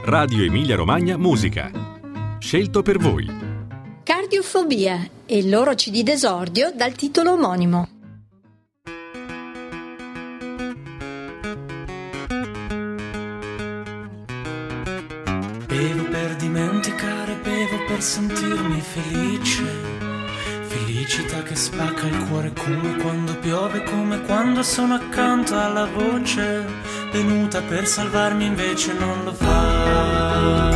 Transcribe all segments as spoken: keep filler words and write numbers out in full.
Radio Emilia Romagna Musica. Scelto per voi. Cardiofobia e il loro C D d'esordio dal titolo omonimo. Bevo per dimenticare, bevo per sentirmi felice. Felicità che spacca il cuore come quando piove, come quando sono accanto alla voce. Venuta per salvarmi invece non lo fa.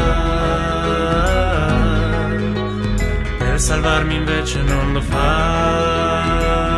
Per salvarmi invece non lo fa.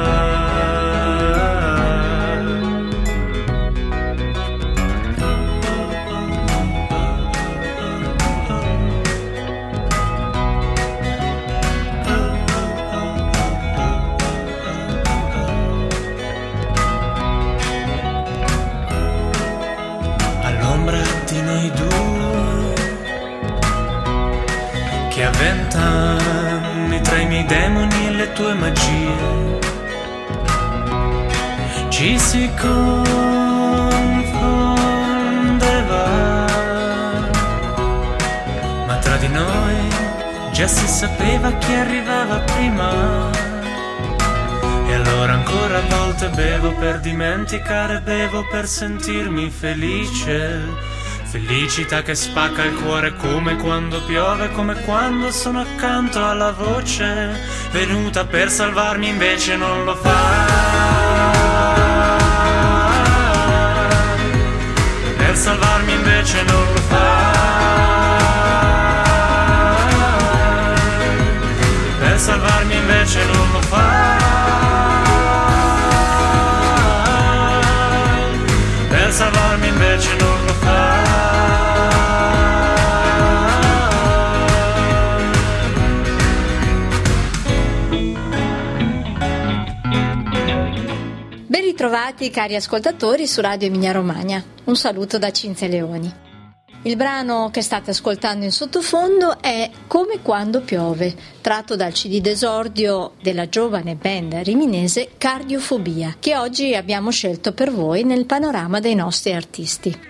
Che a vent'anni tra i miei demoni e le tue magie ci si confondeva, ma tra di noi già si sapeva chi arrivava prima. E allora ancora a volte bevo per dimenticare, bevo per sentirmi felice. Felicità che spacca il cuore come quando piove, come quando sono accanto alla voce. Venuta per salvarmi invece non lo fa. Per salvarmi invece non lo fa. Per salvarmi invece non lo fa. Per salvarmi invece non lo fa. Ben ritrovati cari ascoltatori su Radio Emilia Romagna. Un saluto da Cinzia Leoni. Il brano che state ascoltando in sottofondo è Come quando piove, tratto dal C D d'esordio della giovane band riminese Cardiofobia, che oggi abbiamo scelto per voi nel panorama dei nostri artisti.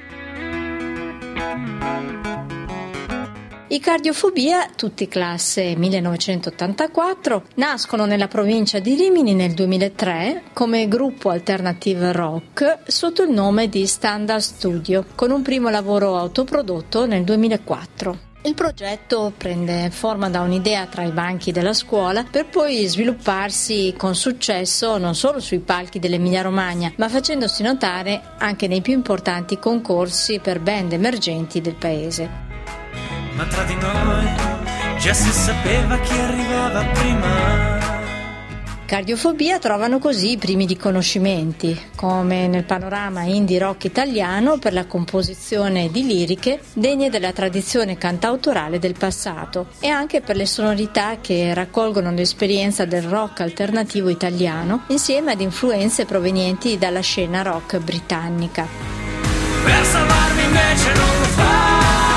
I Cardiofobia, tutti classe millenovecentottantaquattro, nascono nella provincia di Rimini nel duemilatré come gruppo alternative rock sotto il nome di Standard Studio, con un primo lavoro autoprodotto nel duemilaquattro. Il progetto prende forma da un'idea tra i banchi della scuola per poi svilupparsi con successo non solo sui palchi dell'Emilia Romagna, ma facendosi notare anche nei più importanti concorsi per band emergenti del paese. Ma tra di noi già si sapeva chi arrivava prima. Cardiofobia trovano così i primi riconoscimenti, come nel panorama indie rock italiano per la composizione di liriche degne della tradizione cantautorale del passato e anche per le sonorità che raccolgono l'esperienza del rock alternativo italiano insieme ad influenze provenienti dalla scena rock britannica. Per salvarmi invece non lo fa.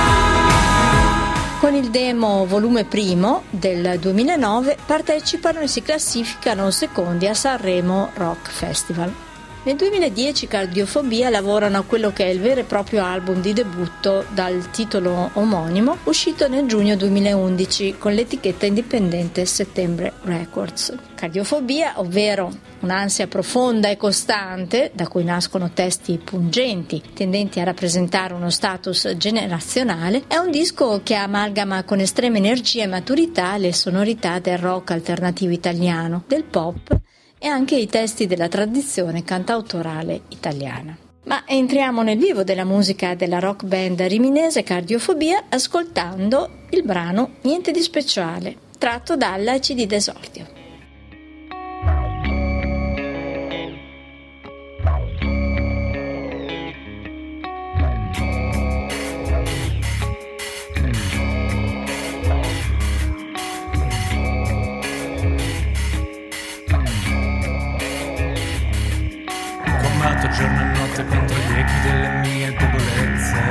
Con il demo volume primo del duemilanove partecipano e si classificano secondi a Sanremo Rock Festival. Nel duemiladieci Cardiofobia lavorano a quello che è il vero e proprio album di debutto dal titolo omonimo, uscito nel giugno duemilaundici con l'etichetta indipendente Settembre Records. Cardiofobia, ovvero un'ansia profonda e costante, da cui nascono testi pungenti, tendenti a rappresentare uno status generazionale, è un disco che amalgama con estrema energia e maturità le sonorità del rock alternativo italiano, del pop e anche i testi della tradizione cantautorale italiana. Ma entriamo nel vivo della musica della rock band riminese Cardiofobia ascoltando il brano Niente di speciale, tratto dalla C D d'esordio. Giorno e notte contro gli echi delle mie debolezze.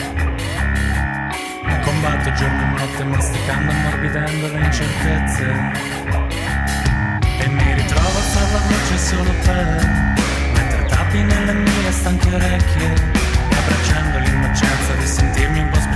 Combatto giorno e notte masticando e ammorbidendo le incertezze. E mi ritrovo a far la voce solo per mentre tappi nelle mie stanche orecchie, e abbracciando l'innocenza di sentirmi un po'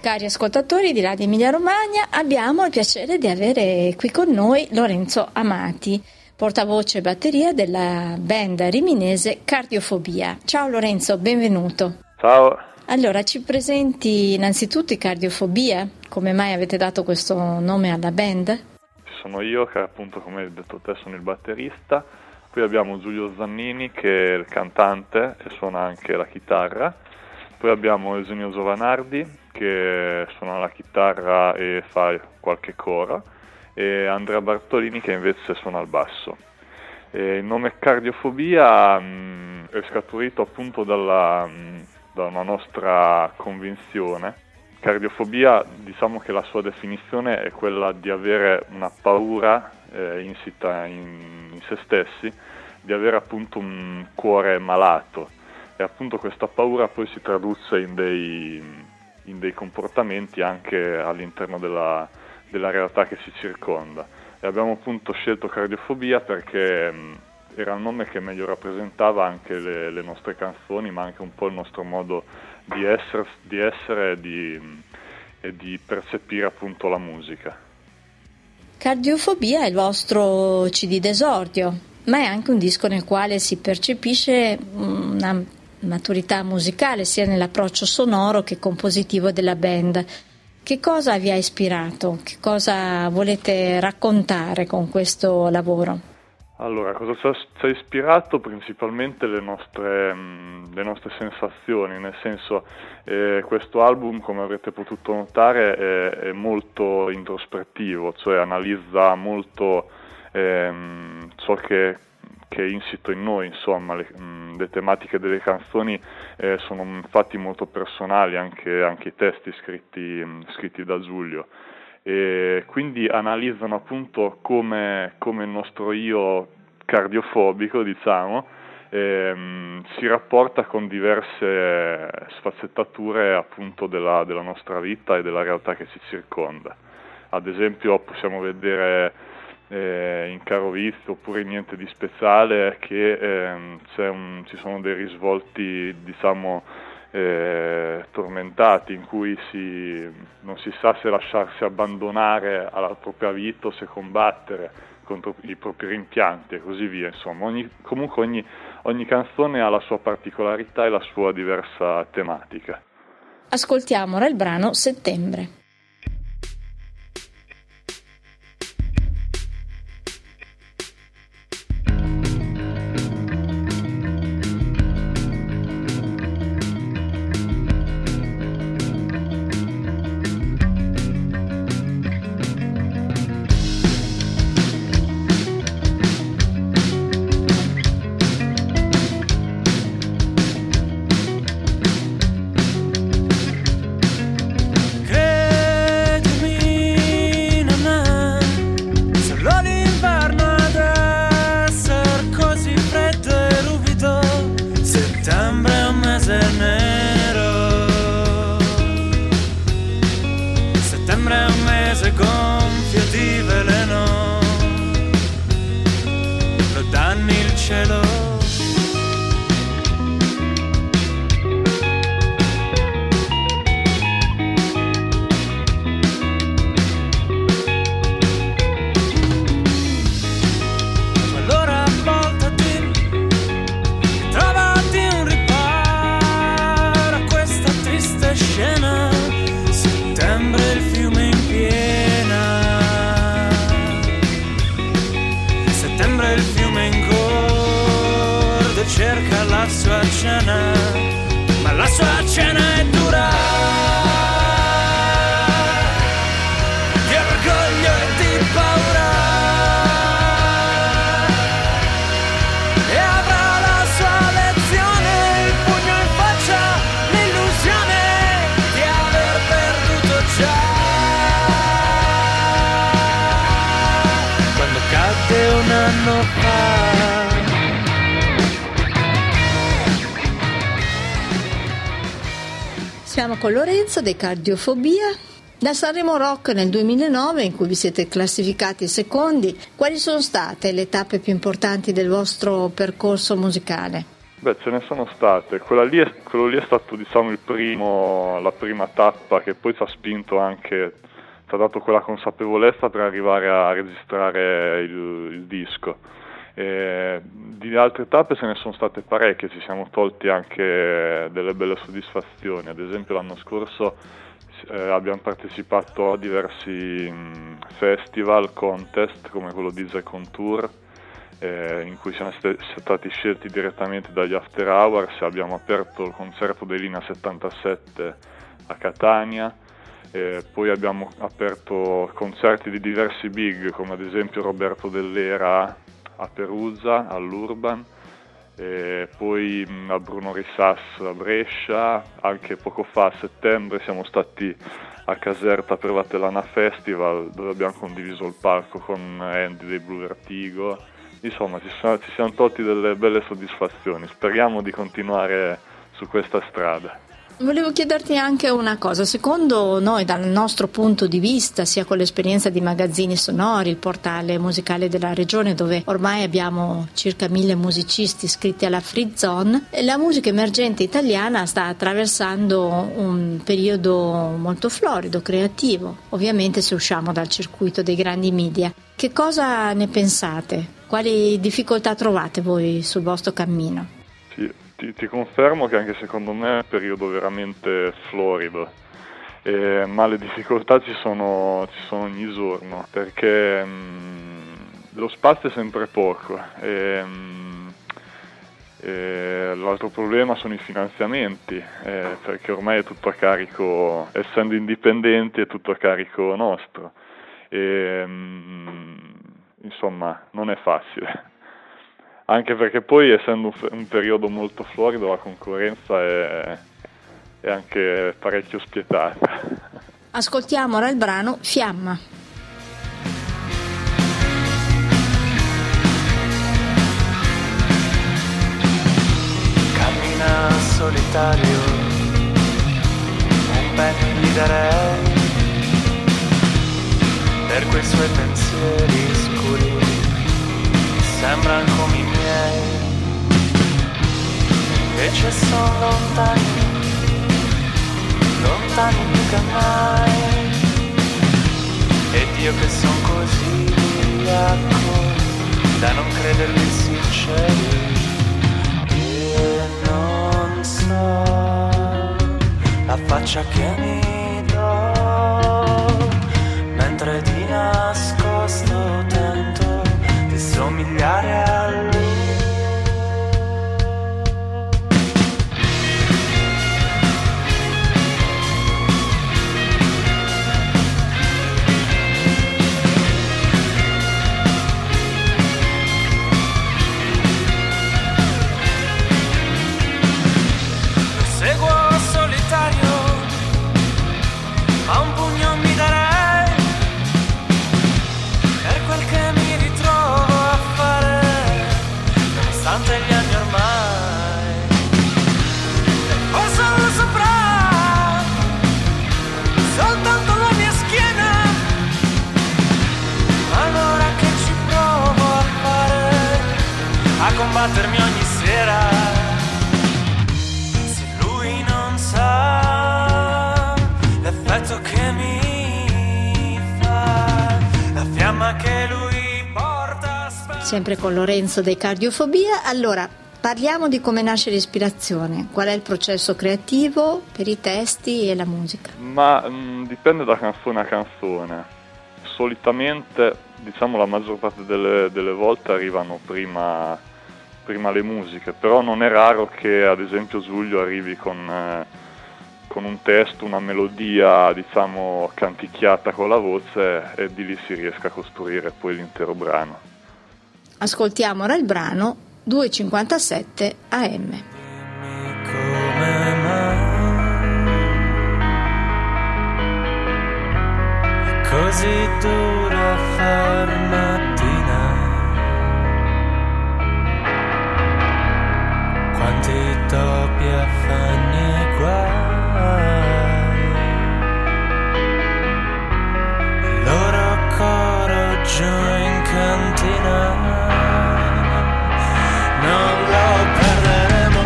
Cari ascoltatori di Radio Emilia Romagna, abbiamo il piacere di avere qui con noi Lorenzo Amati, portavoce e batteria della band riminese Cardiofobia. Ciao Lorenzo, benvenuto. Ciao. Allora, ci presenti innanzitutto i Cardiofobia? Come mai avete dato questo nome alla band? Sono io che appunto, come hai detto te, sono il batterista. Poi abbiamo Giulio Zannini che è il cantante e suona anche la chitarra. Poi abbiamo Eugenio Giovanardi che suona la chitarra e fa qualche coro, e Andrea Bartolini che invece suona il basso. E il nome Cardiofobia mh, è scaturito appunto dalla, mh, da una nostra convinzione. Cardiofobia, diciamo che la sua definizione è quella di avere una paura eh, insita in, in se stessi, di avere appunto un cuore malato, e appunto questa paura poi si traduce in dei in dei comportamenti anche all'interno della, della realtà che ci circonda. E abbiamo appunto scelto Cardiofobia perché mh, era il nome che meglio rappresentava anche le, le nostre canzoni, ma anche un po' il nostro modo di essere, di essere e di, mh, e di percepire appunto la musica. Cardiofobia è il vostro C D d'esordio, ma è anche un disco nel quale si percepisce una maturità musicale sia nell'approccio sonoro che compositivo della band. Che cosa vi ha ispirato? Che cosa volete raccontare con questo lavoro? Allora, cosa ci ha, ci ha ispirato? Principalmente le nostre, mh, le nostre sensazioni, nel senso eh, questo album, come avrete potuto notare, è, è molto introspettivo, cioè analizza molto ehm, ciò che che è insito in noi, insomma. Le, mh, le tematiche delle canzoni eh, sono infatti molto personali, anche, anche i testi scritti, mh, scritti da Giulio, e quindi analizzano appunto come, come il nostro io cardiofobico, diciamo, eh, mh, si rapporta con diverse sfaccettature appunto della, della nostra vita e della realtà che ci circonda. Ad esempio possiamo vedere Eh, in Caro Vizio oppure in Niente di Speciale che ehm, c'è un, ci sono dei risvolti, diciamo, eh, tormentati, in cui si, non si sa se lasciarsi abbandonare alla propria vita o se combattere contro i propri rimpianti e così via. Insomma, ogni, comunque ogni, ogni canzone ha la sua particolarità e la sua diversa tematica. Ascoltiamo ora il brano Settembre. Cerca la sua cena, ma la sua cena è dura, di orgoglio e di paura, e avrà la sua lezione, il pugno in faccia, l'illusione di aver perduto già. Quando cadde un anno fa. Siamo con Lorenzo dei Cardiofobia. Da Sanremo Rock nel duemilanove, in cui vi siete classificati secondi, quali sono state le tappe più importanti del vostro percorso musicale? Beh, ce ne sono state. Quella lì è, quello lì è stato, diciamo, il primo, la prima tappa che poi ci ha spinto anche, ci ha dato quella consapevolezza per arrivare a registrare il, il disco. E di altre tappe ce ne sono state parecchie, ci siamo tolti anche delle belle soddisfazioni. Ad esempio l'anno scorso eh, abbiamo partecipato a diversi mh, festival, contest come quello di J Contour, Eh, in cui siamo st- stati scelti direttamente dagli After Hours. Abbiamo aperto il concerto dei Lina settantasette a Catania, eh, poi abbiamo aperto concerti di diversi big come ad esempio Roberto Dell'Era a Perugia all'Urban, eh, poi mh, a Bruno Risas a Brescia. Anche poco fa a settembre siamo stati a Caserta per la Telana Festival, dove abbiamo condiviso il palco con Andy dei Blue Vertigo. Insomma, ci, sono, ci siamo tolti delle belle soddisfazioni, speriamo di continuare su questa strada. Volevo chiederti anche una cosa, secondo noi, dal nostro punto di vista, sia con l'esperienza di Magazzini Sonori, il portale musicale della regione dove ormai abbiamo circa mille musicisti iscritti alla Free Zone, la musica emergente italiana sta attraversando un periodo molto florido, creativo, ovviamente se usciamo dal circuito dei grandi media. Che cosa ne pensate? Quali difficoltà trovate voi sul vostro cammino? Sì, ti, ti confermo che anche secondo me è un periodo veramente florido, eh, ma le difficoltà ci sono, ci sono ogni giorno, perché mh, lo spazio è sempre poco e, mh, e l'altro problema sono i finanziamenti, eh, perché ormai è tutto a carico, essendo indipendenti è tutto a carico nostro. E, mh, insomma non è facile, anche perché poi essendo un, un periodo molto florido la concorrenza è, è anche parecchio spietata. Ascoltiamo ora il brano Fiamma. Cammina solitario, un penny gli darei per quei suoi pensieri scuri, sembran come i miei, invece sono lontani, lontani più che mai, ed io che son così vigliacco da non crederli sinceri, e non so la faccia che mi do, mentre di nascosto tento di somigliare a lui. Lo seguo solitario, ma un pugno mi darei per quel che mi ritrovo a fare, nonostante gli anni ormai. E forse lo saprà soltanto la mia schiena, ma allora che ci provo a fare, a combattermi ogni sera. Se lui non sa l'effetto che mi fa, la fiamma che lui porta. Sempre con Lorenzo dei Cardiofobia. Allora, parliamo di come nasce l'ispirazione. Qual è il processo creativo per i testi e la musica? Ma mh, dipende da canzone a canzone. Solitamente, diciamo, la maggior parte delle, delle volte arrivano prima, prima le musiche, però non è raro che ad esempio Giulio arrivi con, eh, con un testo, una melodia, diciamo, canticchiata con la voce, e di lì si riesca a costruire poi l'intero brano. Ascoltiamo ora il brano due e cinquantasette A M. Come mai è così dura far mattina? Quanti topi affanni e guai, il loro coro giù in cantina non lo perderemo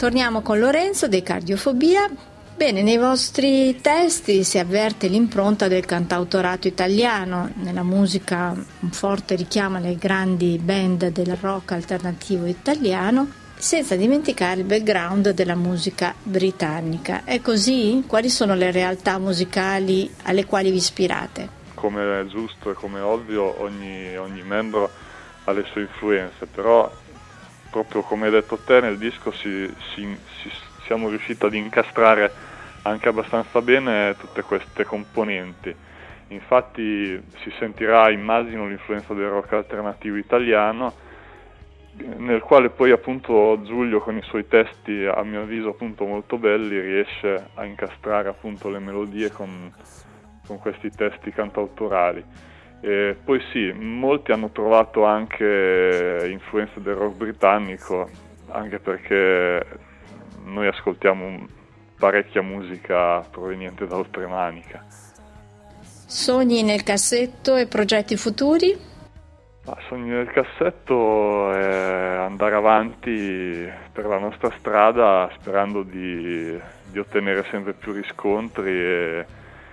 Torniamo con Lorenzo dei Cardiofobia. Bene, nei vostri testi si avverte l'impronta del cantautorato italiano, nella musica un forte richiamo alle grandi band del rock alternativo italiano, senza dimenticare il background della musica britannica. È così? Quali sono le realtà musicali alle quali vi ispirate? Come è giusto e come è ovvio, ogni, ogni membro ha le sue influenze, però proprio come hai detto te nel disco si, si, si, siamo riusciti ad incastrare anche abbastanza bene tutte queste componenti. Infatti si sentirà, immagino, l'influenza del rock alternativo italiano, nel quale poi appunto Giulio con i suoi testi, a mio avviso appunto molto belli, riesce a incastrare appunto le melodie con, con questi testi cantautorali. E poi sì, molti hanno trovato anche influenze del rock britannico, anche perché noi ascoltiamo parecchia musica proveniente da oltremanica. Sogni nel cassetto e progetti futuri? Ma sogni nel cassetto è andare avanti per la nostra strada sperando di, di ottenere sempre più riscontri e,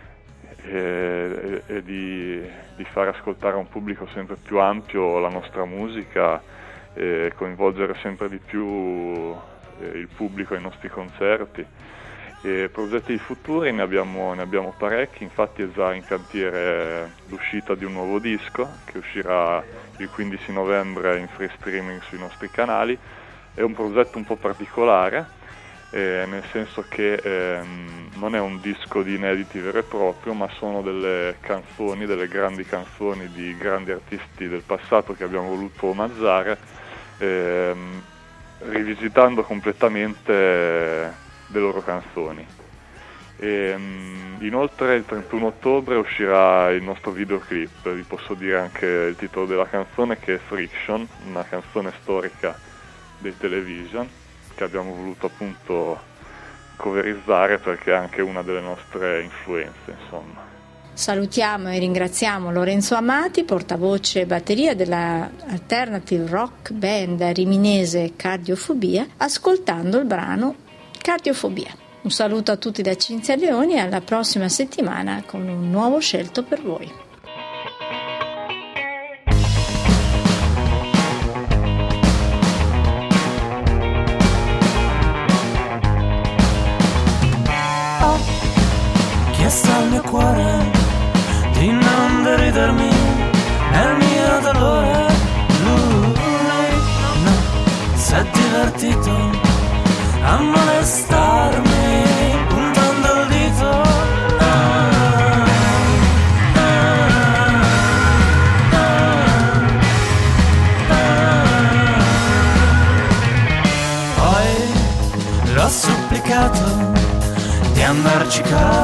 e, e di, di far ascoltare a un pubblico sempre più ampio la nostra musica e coinvolgere sempre di più il pubblico ai nostri concerti. E progetti futuri ne abbiamo, ne abbiamo parecchi, infatti è già in cantiere l'uscita di un nuovo disco che uscirà il quindici novembre in free streaming sui nostri canali. È un progetto un po' particolare, eh, nel senso che ehm, non è un disco di inediti vero e proprio, ma sono delle canzoni, delle grandi canzoni di grandi artisti del passato che abbiamo voluto omaggiare, ehm, rivisitando completamente le loro canzoni. E, um, inoltre il trentuno ottobre uscirà il nostro videoclip, vi posso dire anche il titolo della canzone, che è Friction, una canzone storica dei Television che abbiamo voluto appunto coverizzare perché è anche una delle nostre influenze, insomma. Salutiamo e ringraziamo Lorenzo Amati, portavoce e batteria della alternative rock band riminese Cardiofobia, ascoltando il brano Cardiofobia. Un saluto a tutti da Cinzia Leoni e alla prossima settimana con un nuovo scelto per voi. Ho chiesto al mio cuore di non deridermi nel mio dolore. Lui, no, si è divertito a molestarmi puntando il dito. Ah, ah, ah, ah. Poi l'ho supplicato di andarci caro.